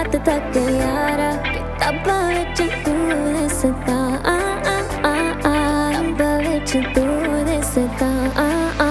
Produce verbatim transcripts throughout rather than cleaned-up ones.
रात तक यारा किताबां विच तू दिसदा आ आ आ आ किताबां विच तू दिसदा आ आ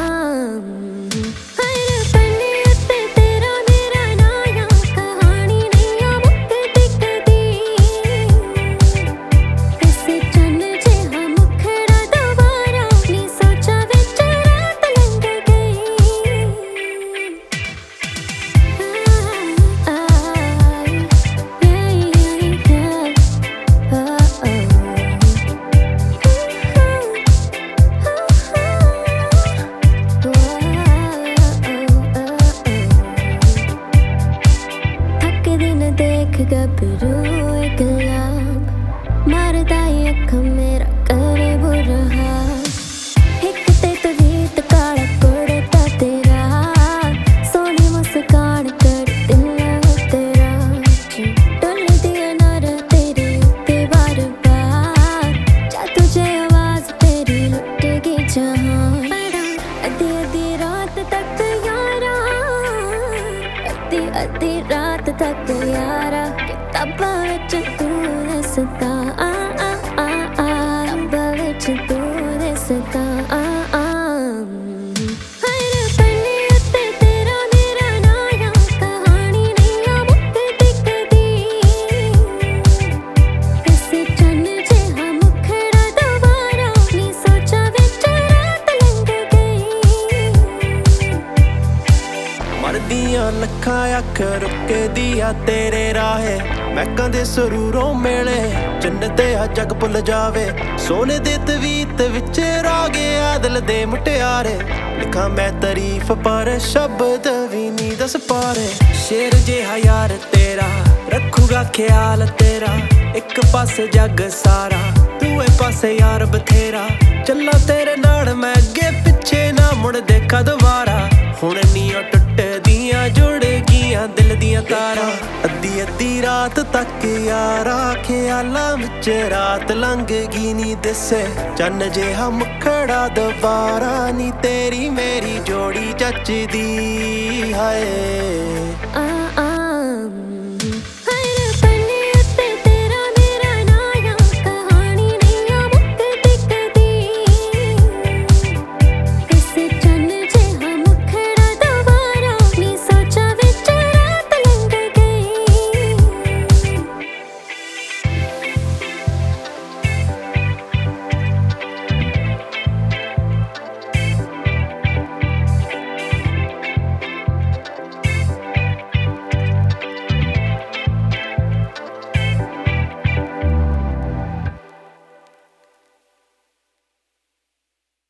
गबरू एक लाभ मारदा अख मेरा करे बुरा एक ते तो गीत काला कुड़ता तेरा सोनी मुस्कान कर दिल तेरा डोल दिया नर तेरे उत्ते बार बार जा तुझे आवाज तेरी लुटेगी जहां अद्धी अद्धी रात तक यारा अद्धी अद्धी रात तक यारा किताबां विच तू दिसदा आ आ आ आ किताबां विच तू दिसदा आ आ लखा अख रुके दिया तेरे राहे मैं कदे सरूरों मेले जन्नते आ जग भुल जावे सोने दे तवीत विच रागे आदल दे मुटियारे लिखा मैं तारीफ पर शब्द भी नी दस पारे शेर जिहा यार तेरा रखूगा ख्याल तेरा एक पासे जग सारा दूए पासे यार बथेरा चला तेरे नाल मैं अगे पिछे ना मुड़ देखा दोबारा हुण नी टुट दियां जुड़ गियां दिल दियां तारा अद्धी अद्धी रात तक यारा ख्यालां विच रात लंघगी नी दिसे चन्न जिहा मुखड़ा दोबारा नी तेरी मेरी जोड़ी जचदी हाय।